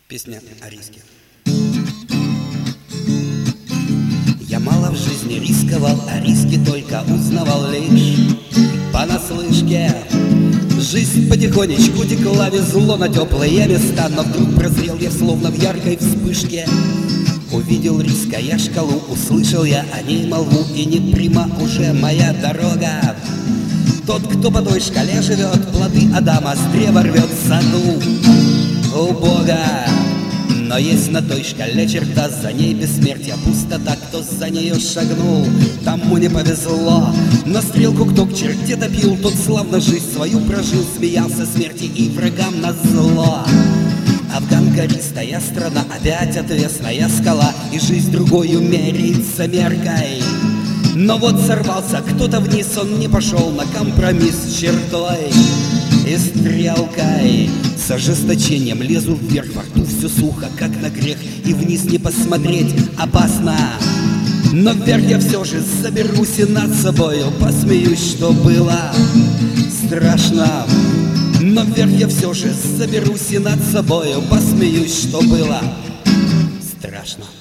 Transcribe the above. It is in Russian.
Песня о риске. Я мало в жизни рисковал, а риски только узнавал лишь понаслышке. Жизнь потихонечку текла, везло на теплые места, но вдруг прозрел я словно в яркой вспышке. Увидел риска я шкалу, услышал я о ней молву, и не прямо уже моя дорога. Тот, кто по той шкале живет, плоды Адама с древа рвет в саду у Бога. Но есть на той шкале черта, за ней бессмертие, пустота. Кто за нее шагнул, тому не повезло. На стрелку кто к черте допил, тот славно жизнь свою прожил, смеялся смерти и врагам назло. Афган гористая страна, опять отвесная скала, и жизнь другою меряется меркой. Но вот сорвался кто-то вниз, он не пошел на компромисс с чертой и стрелкой. С ожесточением лезу вверх, во рту все сухо, как на грех, и вниз не посмотреть опасно. Но вверх я все же заберусь и над собою посмеюсь, что было страшно. Но вверх я все же заберусь и над собою посмеюсь, что было страшно.